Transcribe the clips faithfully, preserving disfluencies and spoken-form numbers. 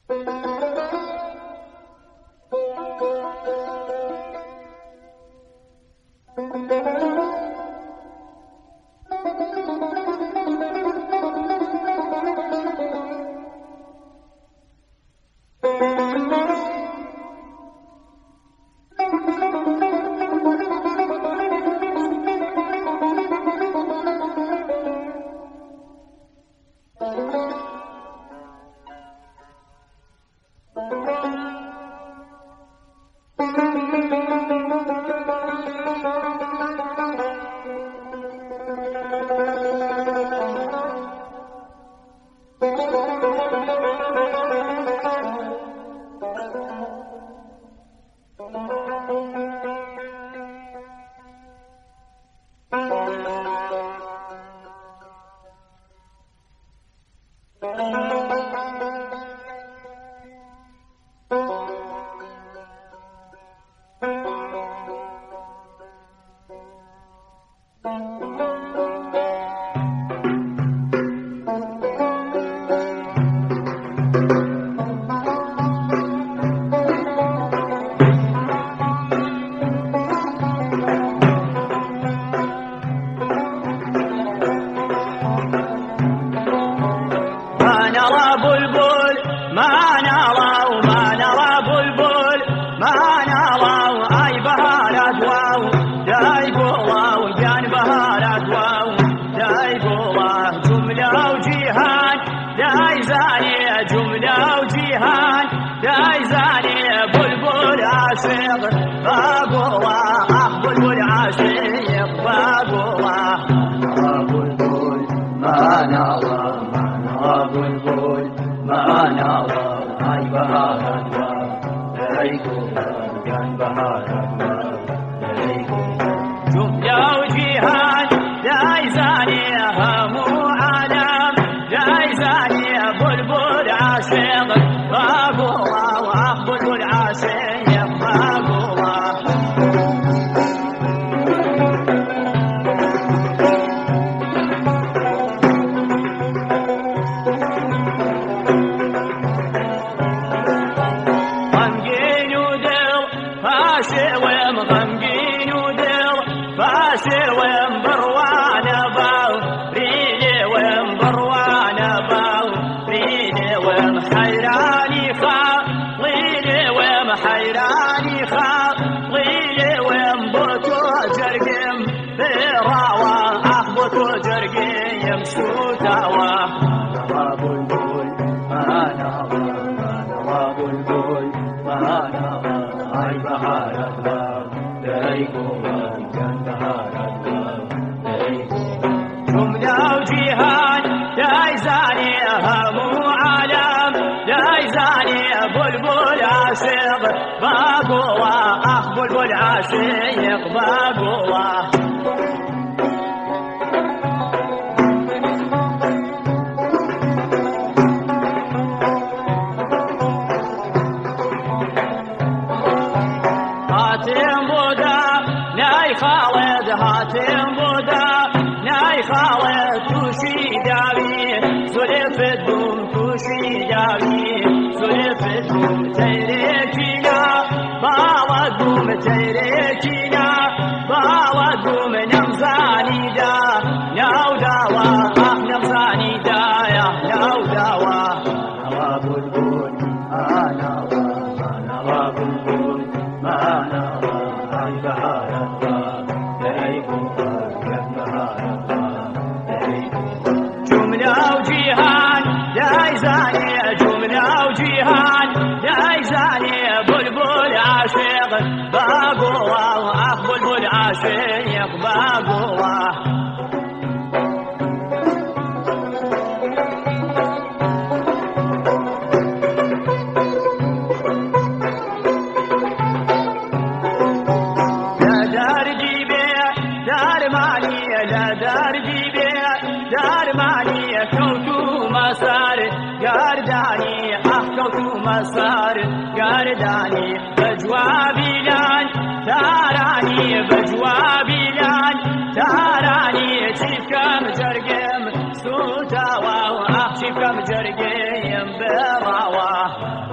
Come, Jerry, game,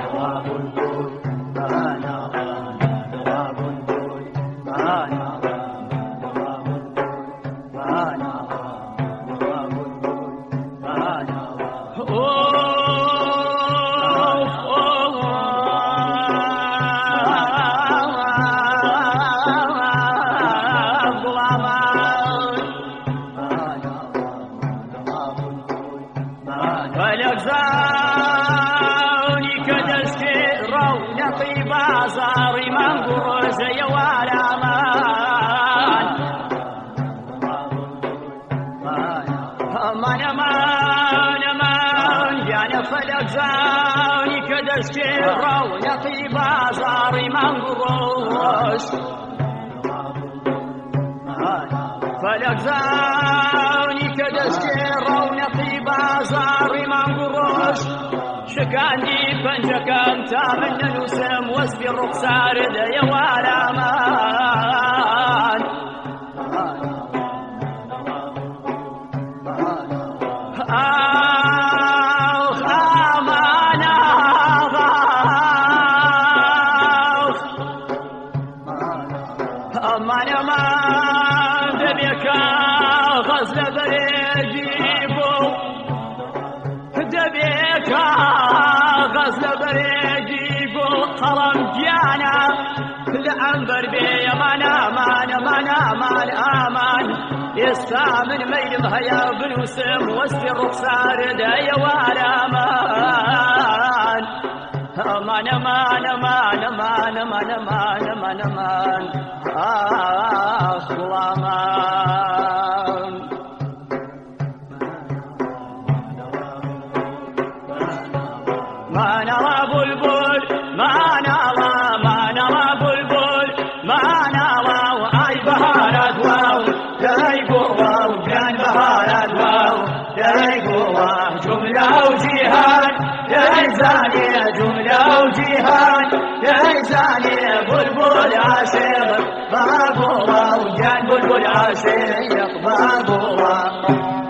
فلەگزانی کە دەشتێڕە و نەقی بازاڕی مانگوڕۆش فلەگزانی کە دەشتێڕە و نەقی بازاڕی مانگوڕۆش شکاندی پەنجەکەم تا من نەنووسم وەسفی ڕوخسارە دەیەوارەمان ئەمان ئەمان دەبێکە غەز لە بەرێگی بۆ دەبێکە غەز لە بەرێگی بۆ قەڵەم گیانە لە ئەمبەر بێ ئەمان ئامان ئەمان ئامان ئامان ئێستا من مەیلم هەیە بنووسم وەسفی ڕوخسارە دەیەوارەمان ئەمان ئەمان ئەمان ئەمان ئەمان ئەمان ئەمان ئەمان ئاخ وڵامان مانەڵا بولبول مانەڵا مانەڵا بولبول مانەڵا و ئای بەهارە دواو دەی گوڵاو گران بەهارە دواو دەی گوڵاو جوملە و جیهان دەی زانێ جوملە و جیهان دەی زانێ بولبول عاشق با گوڵاو گیان بولبول عاشق با گوڵاو